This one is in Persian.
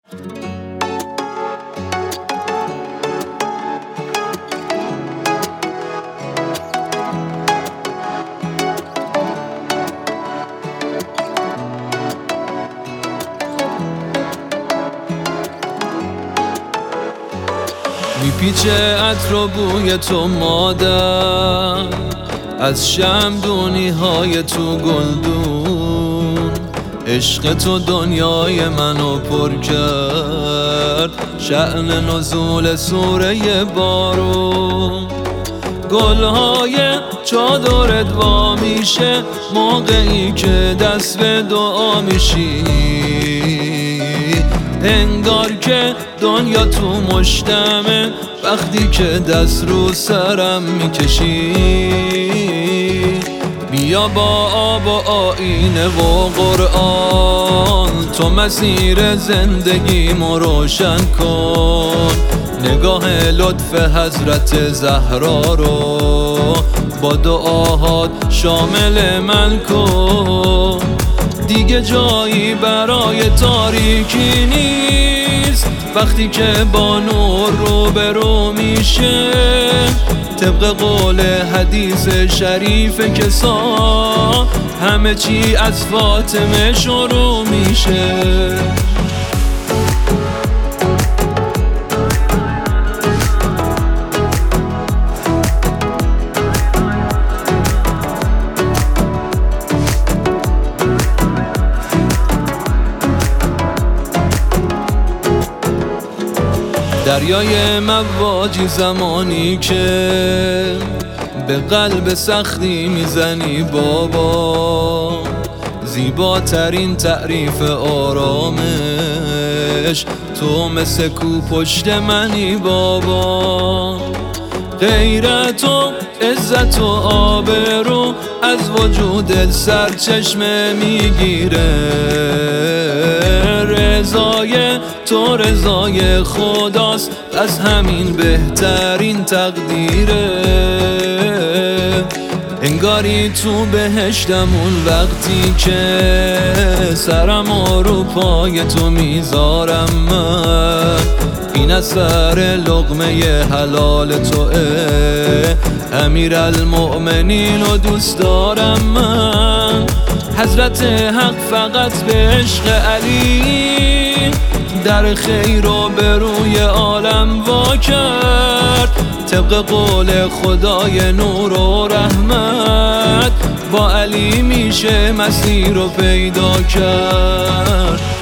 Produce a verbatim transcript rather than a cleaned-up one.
میپیچه عطر و بوی تو مادر از شمدونی های تو گلدون. عشق تو دنیای منو پر کرد، شأن نزول سوره بارون. گلهای چادرت وا میشه موقعی که دست به دعا میشی، انگار که دنیا تو مشتمه وقتی که دست رو سرم میکشی. بیا با آب و آینه و قرآن تو مسیر زندگیمو روشن کن. نگاه لطف حضرت زهرا رو با دعاهات شامل من کن. دیگه جایی برای تاریکی نیست وقتی که با نور روبرو میشه. طبق قول حدیث شریف کسا همه چی از فاطمه شروع میشه. دریای مواجی زمانی که به قلب سختی میزنی بابا، زیباترین تعریف آرامش تو مثل کو پشت منی بابا. غیرت و عزت و آبرو از وجود سرچشمه میگیره. رضای تو رضای خداست، از همین بهترین تقدیره. انگاری تو بهشتمون وقتی که سرم رو پای تو میذارم من. این اثر لقمه حلال توه امیرالمؤمنین و دوست دارم من. حضرت حق فقط به عشق علی در خیر و به روی عالم وا کرد. طبق قول خدای نور و رحمت با علی میشه مسیر رو پیدا کرد.